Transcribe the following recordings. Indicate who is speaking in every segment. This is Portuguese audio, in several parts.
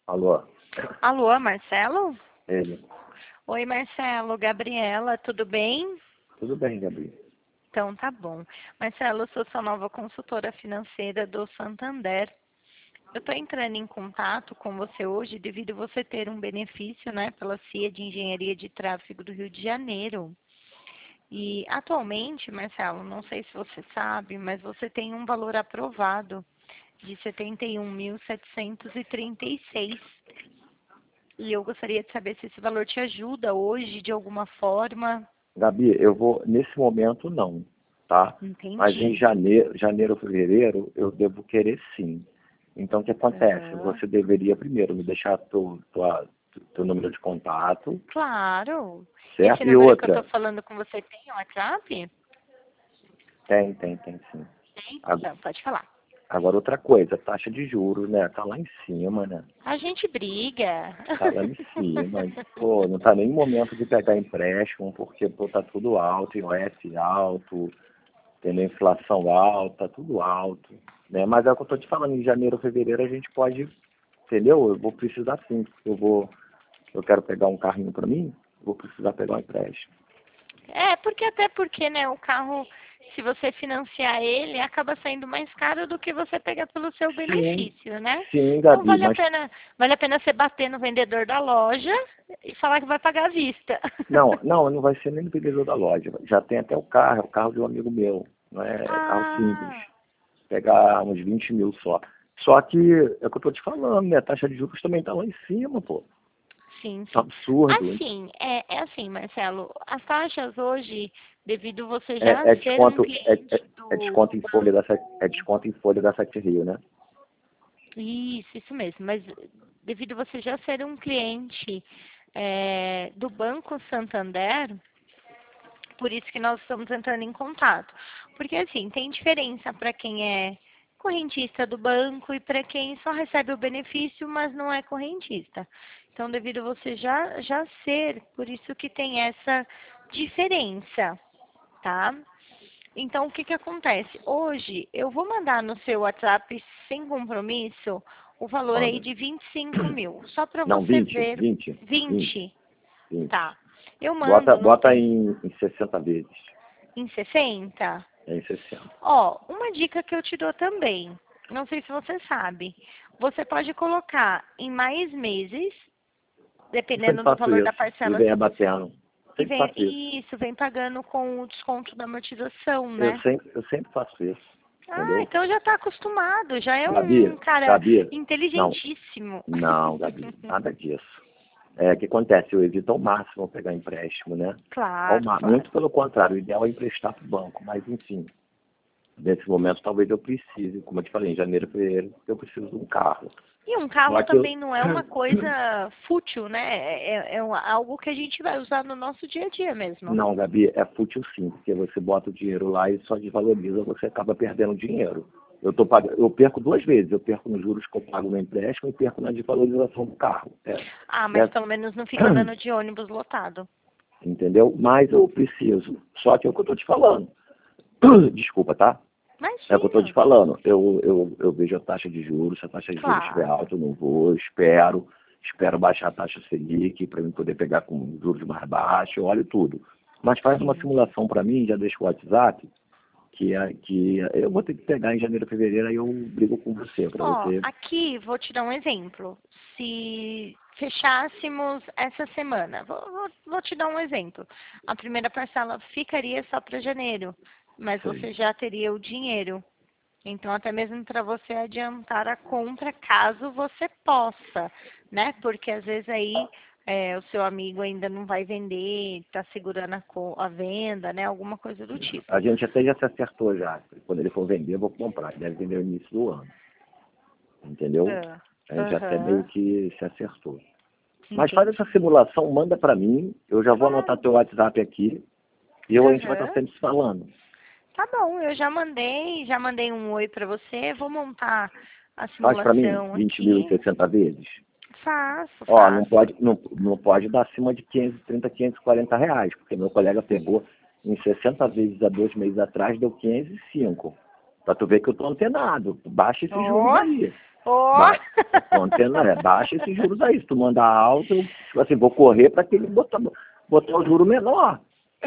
Speaker 1: Alô?
Speaker 2: Alô, Marcelo?
Speaker 1: Ele.
Speaker 2: Oi, Marcelo, Gabriela, tudo bem?
Speaker 1: Tudo bem, Gabi?
Speaker 2: Então tá bom. Marcelo, eu sou sua nova consultora financeira do Santander. Eu estou entrando em contato com você hoje devido a você ter um benefício, né, pela CIA de Engenharia de Tráfego do Rio de Janeiro. E atualmente, Marcelo, não sei se você sabe, mas você tem um valor aprovado de 71.736. E eu gostaria de saber se esse valor te ajuda hoje de alguma forma.
Speaker 1: Gabi, eu vou, nesse momento não, tá? Mas em
Speaker 2: Entendi.
Speaker 1: janeiro, fevereiro, eu devo querer sim. Então, o que acontece?
Speaker 2: Aham.
Speaker 1: Você deveria primeiro me deixar teu número de contato,
Speaker 2: Claro. Esse
Speaker 1: certo? E
Speaker 2: número que eu estou
Speaker 1: outra,
Speaker 2: falando com você tem o WhatsApp?
Speaker 1: tem sim.
Speaker 2: Tem.
Speaker 1: Ag-
Speaker 2: Então, pode falar.
Speaker 1: Agora, outra coisa, taxa de juros, né? Tá lá em cima, né?
Speaker 2: A gente briga.
Speaker 1: Tá lá em cima. Pô, não tá nem momento de pegar empréstimo, porque, pô, tá tudo alto, IOF alto, tendo inflação alta, tudo alto, né? Mas é o que eu tô te falando, em janeiro, fevereiro a gente pode, entendeu? Eu vou precisar sim, porque eu quero pegar um carrinho para mim, vou precisar pegar um empréstimo.
Speaker 2: Até porque, né, o carro, se você financiar ele, acaba saindo mais caro do que você pegar pelo seu
Speaker 1: Sim,
Speaker 2: benefício, né?
Speaker 1: sim,
Speaker 2: Então
Speaker 1: Gabi, mas
Speaker 2: vale a pena você bater no vendedor da loja e falar que vai pagar à vista.
Speaker 1: não vai ser nem no vendedor da loja. Já tem até é o carro de um amigo meu, não é carro simples.
Speaker 2: Ah,
Speaker 1: Pegar uns 20 mil só. Só que é o que eu tô te falando, né? A taxa de juros também tá lá em cima, pô.
Speaker 2: sim,
Speaker 1: Tá
Speaker 2: sim.
Speaker 1: absurdo.
Speaker 2: Assim, é assim, Marcelo, as taxas hoje, devido você já
Speaker 1: É, é
Speaker 2: ser um
Speaker 1: desconto,
Speaker 2: cliente
Speaker 1: é
Speaker 2: do
Speaker 1: desconto em folha
Speaker 2: banco.
Speaker 1: é desconto em folha da Sete Rio, né?
Speaker 2: Isso mesmo. Mas devido você já ser um cliente do Banco Santander, por isso que nós estamos entrando em contato. Porque assim, tem diferença para quem é correntista do banco e para quem só recebe o benefício, mas não é correntista. Então, devido você já ser, por isso que tem essa diferença, tá? Então, o que que acontece? Hoje, eu vou mandar no seu WhatsApp, sem compromisso, o valor aí
Speaker 1: Manda.
Speaker 2: de 25 mil, só para
Speaker 1: Não,
Speaker 2: você ver.
Speaker 1: 20,
Speaker 2: 20,
Speaker 1: 20.
Speaker 2: tá. Eu
Speaker 1: Bota,
Speaker 2: mando no
Speaker 1: bota
Speaker 2: seu
Speaker 1: em 60 vezes.
Speaker 2: em 60.
Speaker 1: É em 60.
Speaker 2: Ó, uma dica que eu te dou também, não sei se você sabe, você pode colocar em mais meses,
Speaker 1: Eu sempre
Speaker 2: dependendo do
Speaker 1: faço
Speaker 2: valor da
Speaker 1: isso. E
Speaker 2: parcela,
Speaker 1: vem
Speaker 2: se você
Speaker 1: abatendo.
Speaker 2: e
Speaker 1: Sempre
Speaker 2: vem
Speaker 1: faço isso.
Speaker 2: isso, vem pagando com o desconto da amortização, né?
Speaker 1: Eu sempre faço isso.
Speaker 2: Ah,
Speaker 1: Entendeu?
Speaker 2: então já está acostumado, já é um
Speaker 1: Gabi,
Speaker 2: cara
Speaker 1: Gabi, não,
Speaker 2: inteligentíssimo.
Speaker 1: não, Gabi, nada disso. É, o que acontece? Eu evito ao máximo pegar empréstimo, né?
Speaker 2: Claro, claro.
Speaker 1: Muito pelo contrário, o ideal é emprestar para o banco, mas enfim, nesse momento talvez eu precise, como eu te falei, em janeiro, fevereiro, eu preciso de um carro.
Speaker 2: E um carro
Speaker 1: Só que
Speaker 2: também não é uma coisa fútil, né? Algo que a gente vai usar no nosso dia a dia mesmo.
Speaker 1: não, Gabi, é fútil sim, porque você bota o dinheiro lá e só desvaloriza, você acaba perdendo dinheiro. Eu perco duas vezes, eu perco nos juros que eu pago no empréstimo e perco na desvalorização do carro.
Speaker 2: Ah, mas
Speaker 1: É,
Speaker 2: pelo menos não fica andando de ônibus lotado.
Speaker 1: entendeu? Mas eu preciso. Só que é o que eu estou te falando. Desculpa, tá? É o que eu estou te
Speaker 2: Imagina.
Speaker 1: falando. Eu vejo a taxa de juros, se a taxa de juros estiver
Speaker 2: Claro.
Speaker 1: alta, eu não vou, espero baixar a taxa Selic para eu poder pegar com juros mais baixos, eu olho tudo. Mas faz uma
Speaker 2: Sim.
Speaker 1: simulação para mim, já deixa o WhatsApp, que eu vou ter que pegar em janeiro, fevereiro, aí eu brigo com você, para
Speaker 2: Ó,
Speaker 1: você.
Speaker 2: aqui vou te dar um exemplo. Se fechássemos essa semana, vou te dar um exemplo. A primeira parcela ficaria só para janeiro, mas
Speaker 1: Sei.
Speaker 2: você já teria o dinheiro. Então, até mesmo para você adiantar a compra, caso você possa, né? Porque às vezes aí o seu amigo ainda não vai vender, está segurando a venda, né? Alguma coisa do
Speaker 1: A
Speaker 2: tipo.
Speaker 1: gente até já se acertou já. Quando ele for vender, eu vou comprar. Ele deve vender no início do ano. Entendeu?
Speaker 2: Ah,
Speaker 1: A gente até meio
Speaker 2: aham,
Speaker 1: que se acertou. Mas faz essa
Speaker 2: entendi.
Speaker 1: simulação, manda para mim, eu já vou anotar
Speaker 2: Claro.
Speaker 1: teu WhatsApp aqui e a gente vai estar
Speaker 2: Aham.
Speaker 1: sempre se falando.
Speaker 2: Tá bom, eu já mandei um oi para você, vou montar a
Speaker 1: Faz para mim
Speaker 2: simulação
Speaker 1: 20 mil em
Speaker 2: aqui.
Speaker 1: 60 vezes.
Speaker 2: Faço,
Speaker 1: Ó,
Speaker 2: faço.
Speaker 1: não pode dar acima de 530, R$ 540, porque meu colega pegou em 60 vezes há 2 meses atrás, deu 505. Pra tu ver que eu tô antenado. Baixa esses juros
Speaker 2: Ó.
Speaker 1: aí.
Speaker 2: Ó.
Speaker 1: Tô antenado, baixa esses juros aí. Se tu mandar alto, eu, tipo assim, vou correr pra que ele botar o juro menor.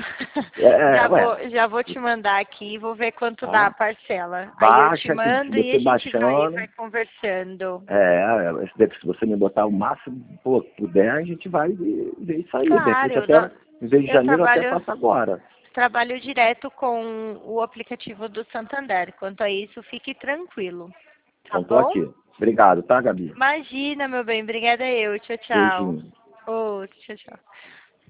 Speaker 2: Já vou te mandar aqui e vou ver quanto dá a
Speaker 1: Tá?
Speaker 2: parcela. Aí eu te
Speaker 1: Baixa, que
Speaker 2: mando e
Speaker 1: você
Speaker 2: a gente
Speaker 1: baixando.
Speaker 2: vai conversando.
Speaker 1: Se você me botar o máximo, pô, puder, a gente vai ver isso aí. De repente
Speaker 2: Claro,
Speaker 1: até, em vez de
Speaker 2: eu
Speaker 1: janeiro, até passa agora.
Speaker 2: trabalho direto com o aplicativo do Santander. Quanto a isso, fique tranquilo. Tá
Speaker 1: Então tô
Speaker 2: bom?
Speaker 1: aqui. Obrigado, tá, Gabi?
Speaker 2: Imagina, meu bem. Obrigada eu. Tchau, tchau.
Speaker 1: Beijinho.
Speaker 2: Ô, tchau, tchau.